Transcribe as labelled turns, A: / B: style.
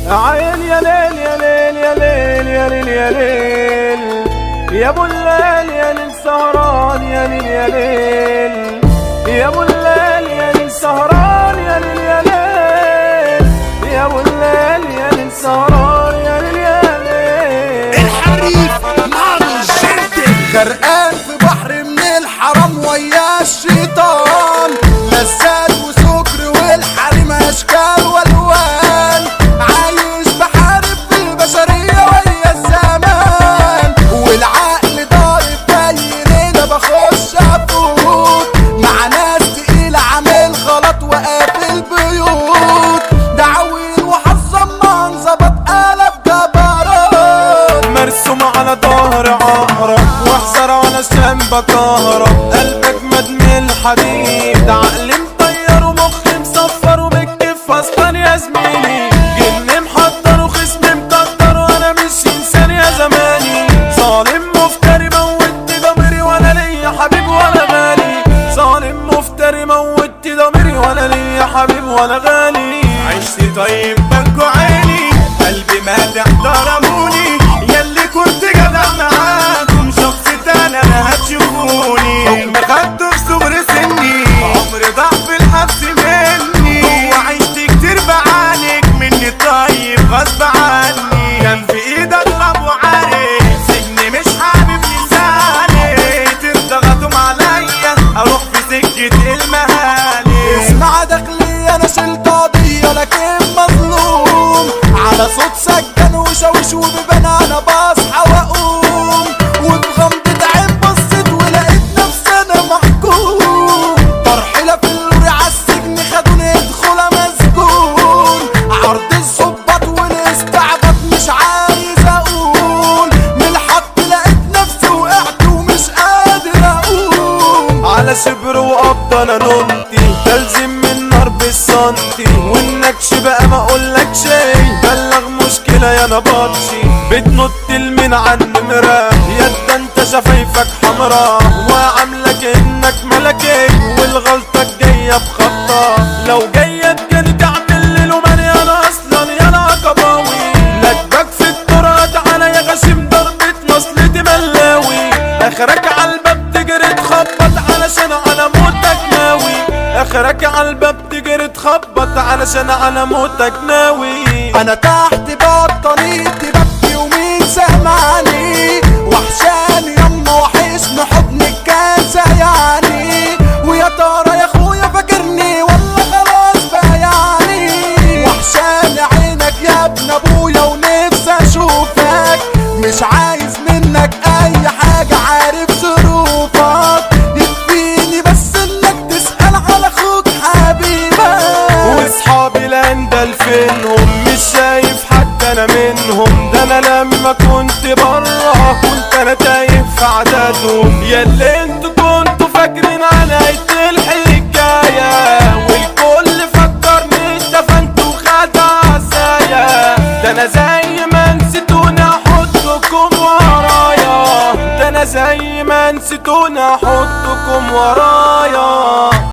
A: عين يا ليل يا ليل يا ليل يا ليل يا ليل يا ابو الليل يا ليل سهران يا ليل يا ليل يا ابو الليل يا ليل سهران يا ليل يا ليل يا ابو الليل يا ليل سهران يا ليل يا ليل.
B: الحريف مانو جنتل غرقان في بحر من الحرام ويا الشيطان، لذات وسكر والحريم اشكال والوان، عايش بحارب في البشريه ويا الزمان، والعقل ضارب باينين بخش افوت مع ناس تقيله عامل غلط وقافل بيوت، دعوين وحظا ما انظبط قلب جبروت،
A: مرسوم على ظهر عقرب واحذر علشان بكهرب، قلبك مدمن الحديد عقلي مطير ومخي مصفر وبكف اصلا يا زميلي، جن محضر وخصم مكتر وانا مش انسان يا زماني، ظالم مفتري موتت ضميري ولا ليا حبيب ولا غالي، ظالم مفتري موتت ضميري ولا ليا حبيب ولا غالي.
C: عشت طيب بكوا عيني قلبي مات احترموني، ياللي كنت جدع معاكم شخص تاني انا هتشوفوني، حكم خدته في صغر سني عمري ضاع في الحبس مني، هو عشت كتير بعانك مني طيب غصب عني، كان في ايد اضرب وعارف سجني مش حابب لساني، تضغطوا عليا اروح في سكة المهاني.
B: اسمع داخلي انا شلت قضيه لكن مظلوم، على صوت سجن وشوش وبيبان انا بصحى واقوم، وبغمضة عين بصيت ولقيت نفسي انا محكوم، ترحيله في اللوري عالسجن خدوني ادخل مسجون، عرض الظباط والاستعباط مش عايز اقول، من الحط لقيت نفسي وقعت ومش قادر اقوم،
A: على شبر وقبض انا نمتي تلزم من نار بالسنتي، والنكش بقى ما اقولك شي بلغ مشكلة يا نبطشي، بتنط من عن نمرة يا انت شفايفك حمرا وعاملك انك ملكي، والغلطة جاية بخطة لو جاية بجد تعمل لي لوماني انا اصلا يا العقباوي، لكبك في التراب على يا غشيم ضربة مصلتي ملاوي، اخرك عالباب تجري تخبط علشان على موتك ناوي، اخرك عالباب تجري تخبط علشان على موتك ناوي.
B: انا تحت بطانيتي ببكي ومين سامعني، وحشاني يما وحشني حضنك كان سايعني، ويا ترى يا اخويا فاكرني ولا خلاص بايعني، وحشاني عينك يا ابن ابويا ونفسي اشوفك، مش عايز منك اي حاجه عارف ظروفك، يكفيني بس انك تسال على اخوك حبيبك،
A: واصحابي الاندل فينهم مش شايف حتى انا منهم، ده انا لما كنت برا كنت انا تايه في عددهم، ياللي انتوا كنتوا فاكرين نهاية الحكاية، والكل فكرني اتدفنت وخد عزايا، ده انا زي ما نسيتوني احطكم ورايا، ده انا زي ما نسيتوني احطكم ورايا.